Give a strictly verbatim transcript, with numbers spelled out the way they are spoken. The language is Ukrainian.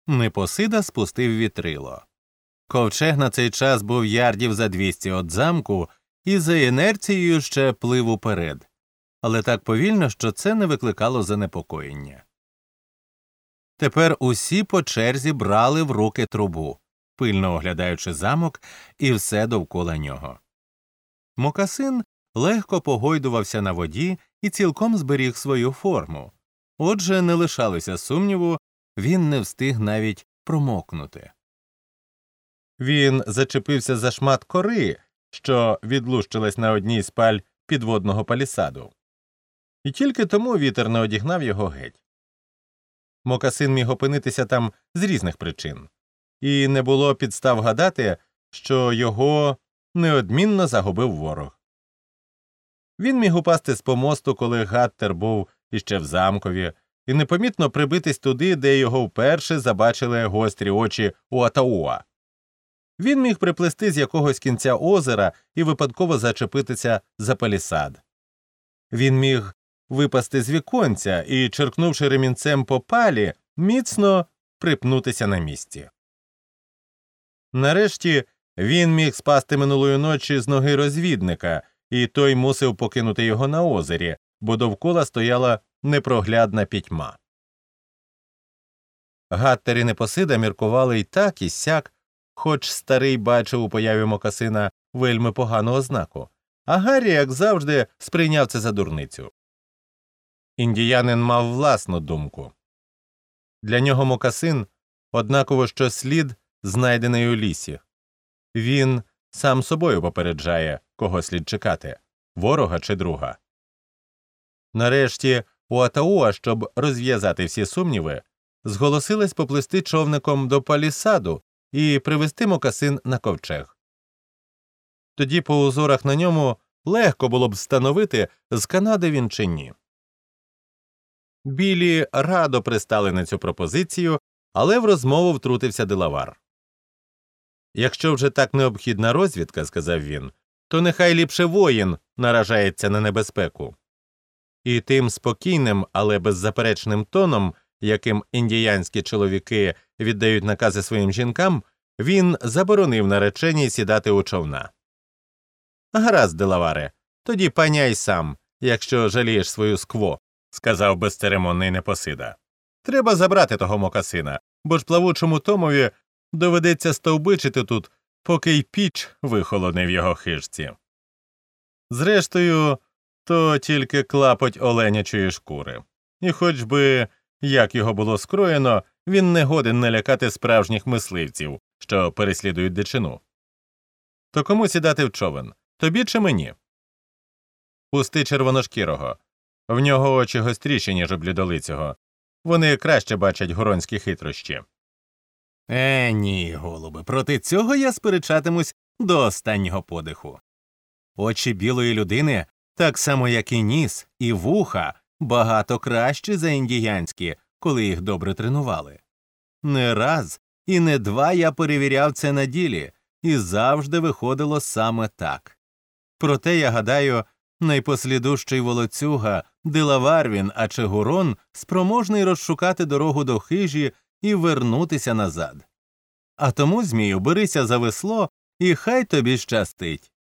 Непосида спустив вітрило. Ковчег на цей час був ярдів за двісті від замку і за інерцією ще плив уперед, але так повільно, що це не викликало занепокоєння. Тепер усі по черзі брали в руки трубу, пильно оглядаючи замок і все довкола нього. Мокасин легко погойдувався на воді і цілком зберіг свою форму. Отже, не лишалося сумніву, він не встиг навіть промокнути. Він зачепився за шмат кори, що відлущилась на одній з паль підводного палісаду. І тільки тому вітер не одігнав його геть. Мокасин міг опинитися там з різних причин, і не було підстав гадати, що його неодмінно загубив ворог. Він міг упасти з помосту, коли Гаттер був іще в замкові, і непомітно прибитись туди, де його вперше забачили гострі очі Уатауа. Він міг приплисти з якогось кінця озера і випадково зачепитися за палісад. Він міг випасти з віконця і, черкнувши ремінцем по палі, міцно припнутися на місці. Нарешті він міг спасти минулої ночі з ноги розвідника, і той мусив покинути його на озері, бо довкола стояла непроглядна пітьма. Гаттер і Непосида міркували й так, і сяк, хоч старий бачив у появі Мокасина вельми погану ознаку, а Гаррі, як завжди, сприйняв це за дурницю. Індіянин мав власну думку. Для нього Мокасин однаково що слід, знайдений у лісі. Він сам собою попереджає, кого слід чекати – ворога чи друга. Нарешті Уатауа, щоб розв'язати всі сумніви, зголосилась поплисти човником до палісаду і привести Мокасин на ковчег. Тоді по узорах на ньому легко було б встановити, з Канади він чи ні. Білі радо пристали на цю пропозицію, але в розмову втрутився Делавар. «Якщо вже так необхідна розвідка, – сказав він, – то нехай ліпше воїн наражається на небезпеку». І тим спокійним, але беззаперечним тоном, яким індіянські чоловіки віддають накази своїм жінкам, він заборонив нареченій сідати у човна. «Гаразд, Делаваре, тоді паняй сам, якщо жалієш свою скво», – сказав безцеремонний Непосида. «Треба забрати того Мокасина, бо ж плавучому Томові доведеться стовбичити тут, поки й піч вихолоне в його хижці. Зрештою, то тільки клапоть оленячої шкури. І хоч би, як його було скроєно, він не годен налякати справжніх мисливців, що переслідують дичину. То кому сідати в човен? Тобі чи мені? Пусти червоношкірого. В нього очі гостріші, ніж у блідолицього. Вони краще бачать горонські хитрощі». Е, ні, голубе, проти цього я сперечатимусь до останнього подиху. Очі білої людини, так само як і ніс, і вуха, багато кращі за індіянські, коли їх добре тренували. Не раз і не два я перевіряв це на ділі, і завжди виходило саме так. Проте, я гадаю, найпослідущий волоцюга, Делавар він, а чи Гурон, спроможний розшукати дорогу до хижі і вернутися назад. А тому, Змію, берися за весло, і хай тобі щастить.